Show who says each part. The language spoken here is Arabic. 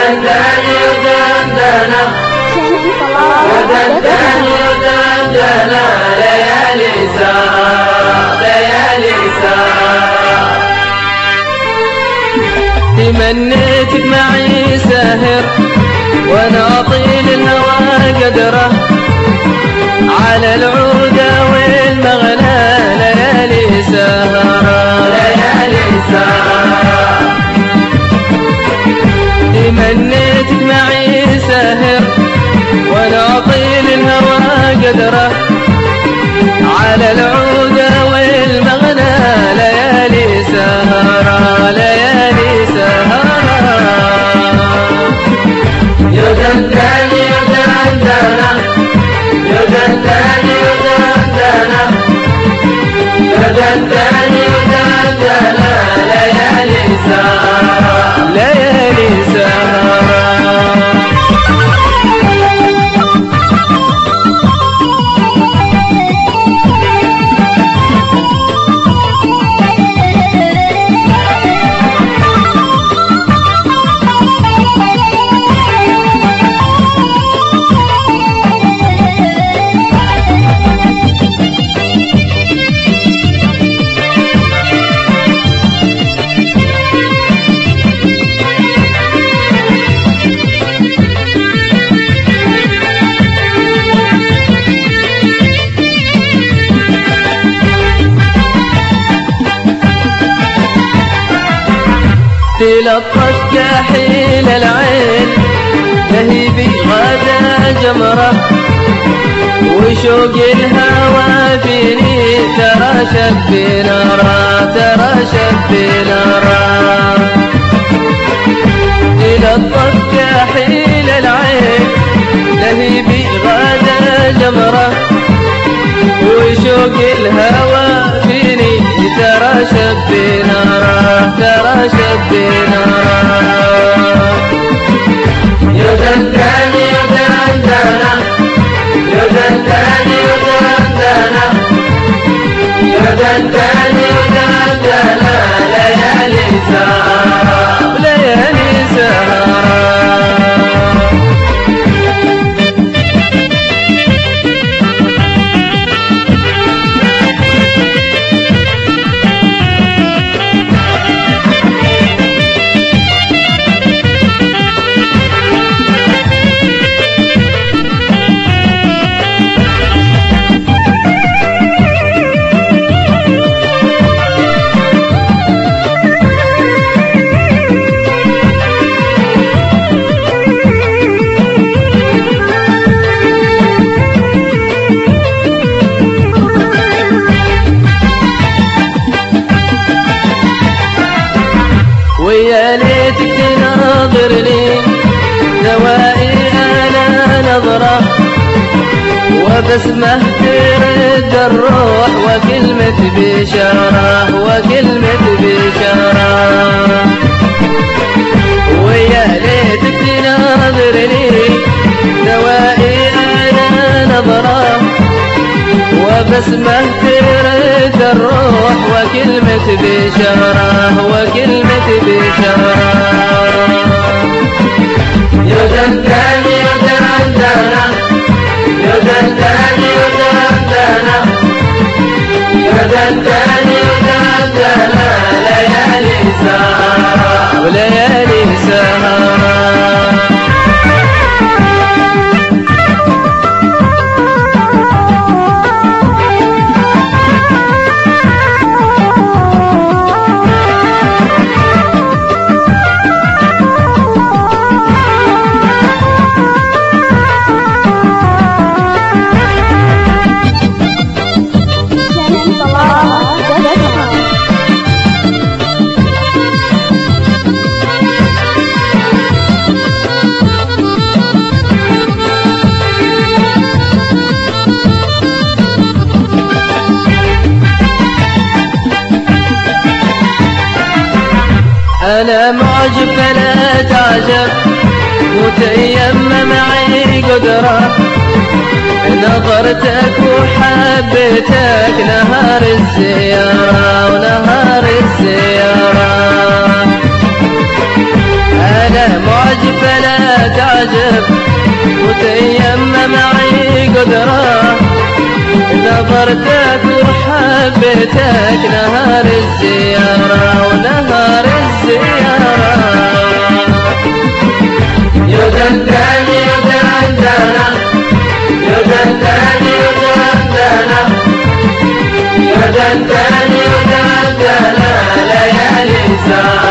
Speaker 1: ودندني ودندنا ودندني ودندنا ليالي سهر ليالي سهر تمنيتك معي ساهر وانا اطيل الهوى قدره على العودة والمغنى ليالي سهر ليالي سهر تمنيتك معي ساهر وانا اطيل الهوى قدره على العودة والمغنى ليالي سهر ليالي سهر يدندني يدندنا يدندني يدندنا يدندني يدندنا ليالي سهر ليالي سهر تلطف كحيل العين لهيبي غدا جمرة وشوق الهوى فيني ترى شب نارا ترى شب نارا تلطف كحيل العين لهيبي غدا جمرة وشوق الهوى فيني ترى شب نارا ترى شب نارا يدندني يدندنا يدندني يدندنا يدندني يدندنا ليالي سهر ليالي سهر ويا ليتك تناظرني دوائي أنا نظرة وبسمة ترد الروح وكلمة بشارة وكلمة بشارة ويا ليتك تناظرني دوائي أنا نظرة وبسمة ترد الروح وكلمة بشارة وكلمة بشارة يدندني يدندنا يدندني يدندنا يدندني يدندنا ليالي سهر وليالي سهر أنا معجب فلا تعجب متيمم معي قدرة نظرتك وحبيتك نهار الزيارة ونهار الزيارة لا معجب فلا تعجب وتيمم معي قدرة نظرتك وحبيتك نهار الزيارة ونهار الزيارة
Speaker 2: يدندن يدندن يدندن يدندن يدندن يدندن ليالي سهر